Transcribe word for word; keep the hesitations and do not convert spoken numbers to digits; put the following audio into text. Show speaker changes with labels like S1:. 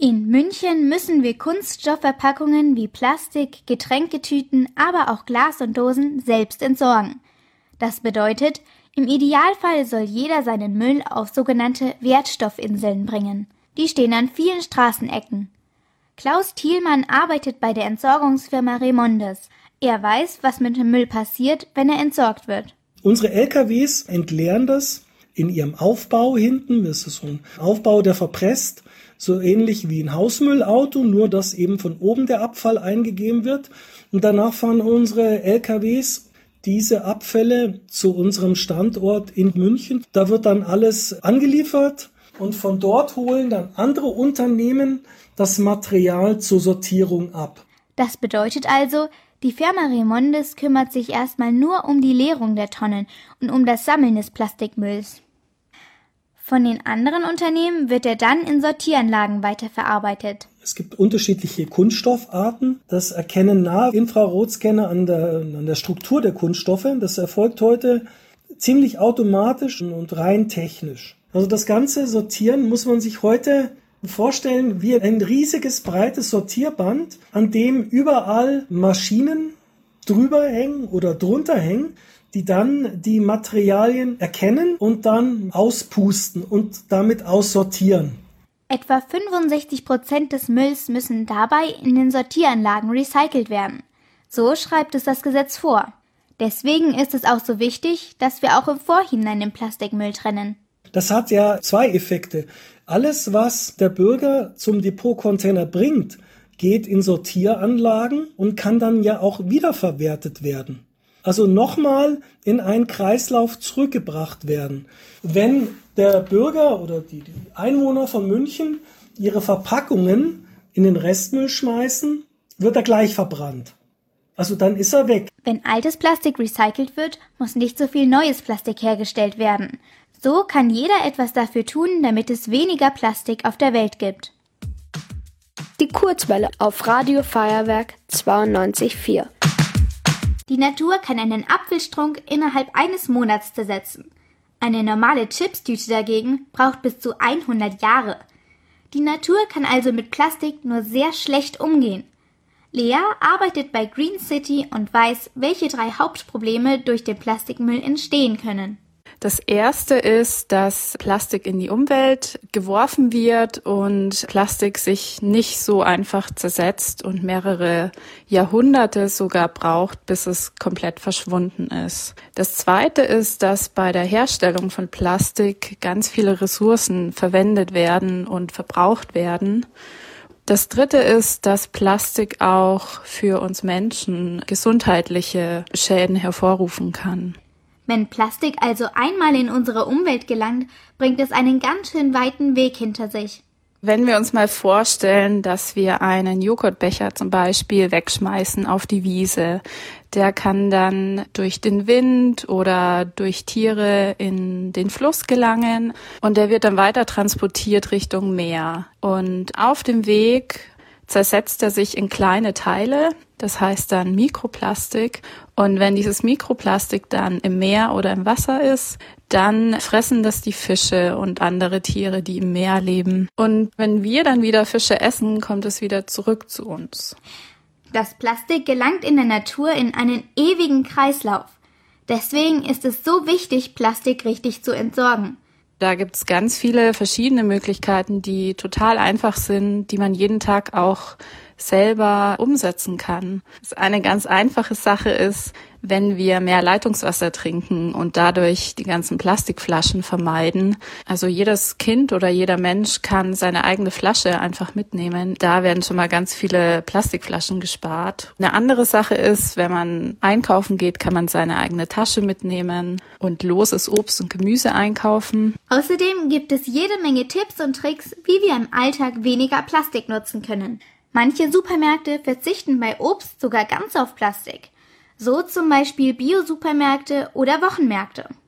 S1: In München müssen wir Kunststoffverpackungen wie Plastik, Getränketüten, aber auch Glas und Dosen selbst entsorgen. Das bedeutet, im Idealfall soll jeder seinen Müll auf sogenannte Wertstoffinseln bringen. Die stehen an vielen Straßenecken. Klaus Thielmann arbeitet bei der Entsorgungsfirma Remondes. Er weiß, was mit dem Müll passiert, wenn er entsorgt wird.
S2: Unsere L K Ws entleeren das in ihrem Aufbau hinten. Das ist so ein Aufbau, der verpresst. So ähnlich wie ein Hausmüllauto, nur dass eben von oben der Abfall eingegeben wird. Und danach fahren unsere L K Ws diese Abfälle zu unserem Standort in München. Da wird dann alles angeliefert und von dort holen dann andere Unternehmen das Material zur Sortierung ab.
S1: Das bedeutet also, die Firma Remondes kümmert sich erstmal nur um die Leerung der Tonnen und um das Sammeln des Plastikmülls. Von den anderen Unternehmen wird er dann in Sortieranlagen weiterverarbeitet.
S2: Es gibt unterschiedliche Kunststoffarten. Das erkennen Nahinfrarotscanner an der, an der Struktur der Kunststoffe. Das erfolgt heute ziemlich automatisch und rein technisch. Also das ganze Sortieren muss man sich heute vorstellen wie ein riesiges, breites Sortierband, an dem überall Maschinen drüber hängen oder drunter hängen, die dann die Materialien erkennen und dann auspusten und damit aussortieren.
S1: Etwa fünfundsechzig Prozent des Mülls müssen dabei in den Sortieranlagen recycelt werden. So schreibt es das Gesetz vor. Deswegen ist es auch so wichtig, dass wir auch im Vorhinein den Plastikmüll trennen.
S2: Das hat ja zwei Effekte. Alles, was der Bürger zum Depotcontainer bringt, geht in Sortieranlagen und kann dann ja auch wiederverwertet werden. Also nochmal in einen Kreislauf zurückgebracht werden. Wenn der Bürger oder die Einwohner von München ihre Verpackungen in den Restmüll schmeißen, wird er gleich verbrannt. Also dann ist er weg.
S1: Wenn altes Plastik recycelt wird, muss nicht so viel neues Plastik hergestellt werden. So kann jeder etwas dafür tun, damit es weniger Plastik auf der Welt gibt.
S3: Die Kurzwelle auf Radio Feuerwerk zweiundneunzig Komma vier.
S1: Die Natur kann einen Apfelstrunk innerhalb eines Monats zersetzen. Eine normale Chipstüte dagegen braucht bis zu hundert Jahre. Die Natur kann also mit Plastik nur sehr schlecht umgehen. Lea arbeitet bei Green City und weiß, welche drei Hauptprobleme durch den Plastikmüll entstehen können.
S4: Das erste ist, dass Plastik in die Umwelt geworfen wird und Plastik sich nicht so einfach zersetzt und mehrere Jahrhunderte sogar braucht, bis es komplett verschwunden ist. Das zweite ist, dass bei der Herstellung von Plastik ganz viele Ressourcen verwendet werden und verbraucht werden. Das dritte ist, dass Plastik auch für uns Menschen gesundheitliche Schäden hervorrufen kann.
S1: Wenn Plastik also einmal in unsere Umwelt gelangt, bringt es einen ganz schön weiten Weg hinter sich.
S4: Wenn wir uns mal vorstellen, dass wir einen Joghurtbecher zum Beispiel wegschmeißen auf die Wiese, der kann dann durch den Wind oder durch Tiere in den Fluss gelangen und der wird dann weiter transportiert Richtung Meer. Und auf dem Weg zersetzt er sich in kleine Teile, das heißt dann Mikroplastik. Und wenn dieses Mikroplastik dann im Meer oder im Wasser ist, dann fressen das die Fische und andere Tiere, die im Meer leben. Und wenn wir dann wieder Fische essen, kommt es wieder zurück zu uns.
S1: Das Plastik gelangt in der Natur in einen ewigen Kreislauf. Deswegen ist es so wichtig, Plastik richtig zu entsorgen.
S4: Da gibt's ganz viele verschiedene Möglichkeiten, die total einfach sind, die man jeden Tag auch selber umsetzen kann. Eine ganz einfache Sache ist, wenn wir mehr Leitungswasser trinken und dadurch die ganzen Plastikflaschen vermeiden. Also jedes Kind oder jeder Mensch kann seine eigene Flasche einfach mitnehmen. Da werden schon mal ganz viele Plastikflaschen gespart. Eine andere Sache ist, wenn man einkaufen geht, kann man seine eigene Tasche mitnehmen und loses Obst und Gemüse einkaufen.
S1: Außerdem gibt es jede Menge Tipps und Tricks, wie wir im Alltag weniger Plastik nutzen können. Manche Supermärkte verzichten bei Obst sogar ganz auf Plastik. So zum Beispiel Bio-Supermärkte oder Wochenmärkte.